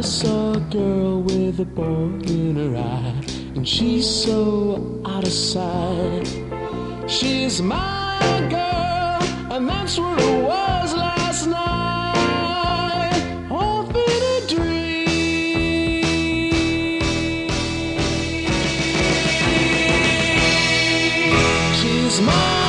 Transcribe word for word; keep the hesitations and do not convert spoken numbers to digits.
saw a girl with a boy in her eye, and she's so out of sight. She's my girl, and that's where it was last night, off in a dream. She's my